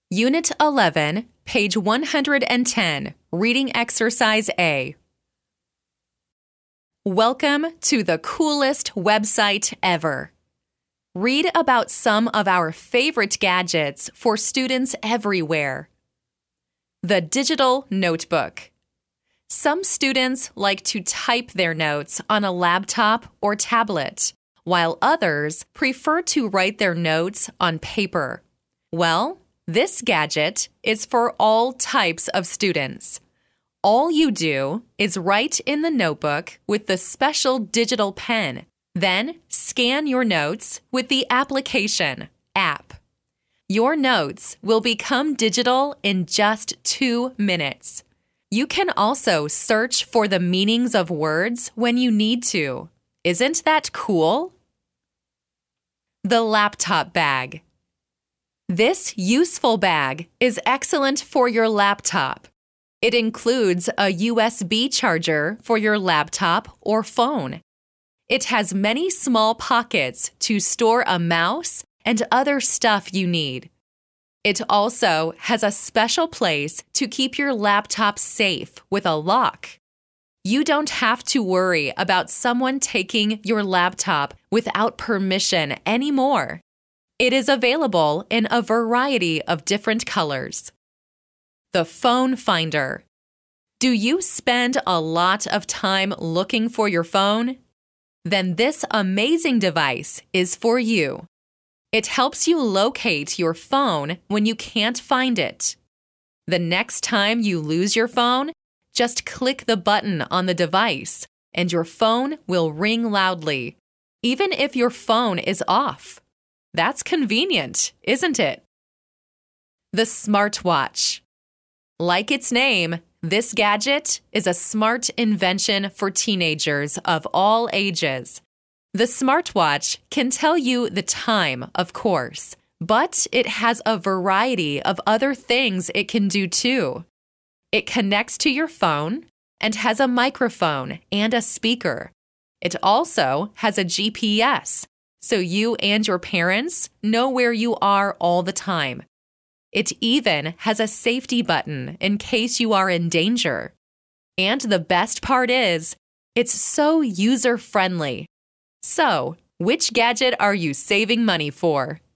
Unit 11, page 110, Reading Exercise A. Welcome to the coolest website ever. Read about some of our favorite gadgets for students everywhere. The digital notebook. Some students like to type their notes on a laptop or tablet, while others prefer to write their notes on paper. Well, this gadget is for all types of students. All you do is write in the notebook with the special digital pen. Then scan your notes with the application app. Your notes will become digital in just 2 minutes. You can also search for the meanings of words when you need to. Isn't that cool? The laptop bag. This useful bag is excellent for your laptop. It includes a USB charger for your laptop or phone. It has many small pockets to store a mouse and other stuff you need. It also has a special place to keep your laptop safe with a lock. You don't have to worry about someone taking your laptop without permission anymore. It is available in a variety of different colors. The phone finder. Do you spend a lot of time looking for your phone? Then this amazing device is for you. It helps you locate your phone when you can't find it. The next time you lose your phone, just click the button on the device and your phone will ring loudly, even if your phone is off. That's convenient, isn't it? The smartwatch. Like its name, this gadget is a smart invention for teenagers of all ages. The smartwatch can tell you the time, of course, but it has a variety of other things it can do too. It connects to your phone and has a microphone and a speaker. It also has a GPS, so you and your parents know where you are all the time. It even has a safety button in case you are in danger. And the best part is, it's so user-friendly. So, which gadget are you saving money for?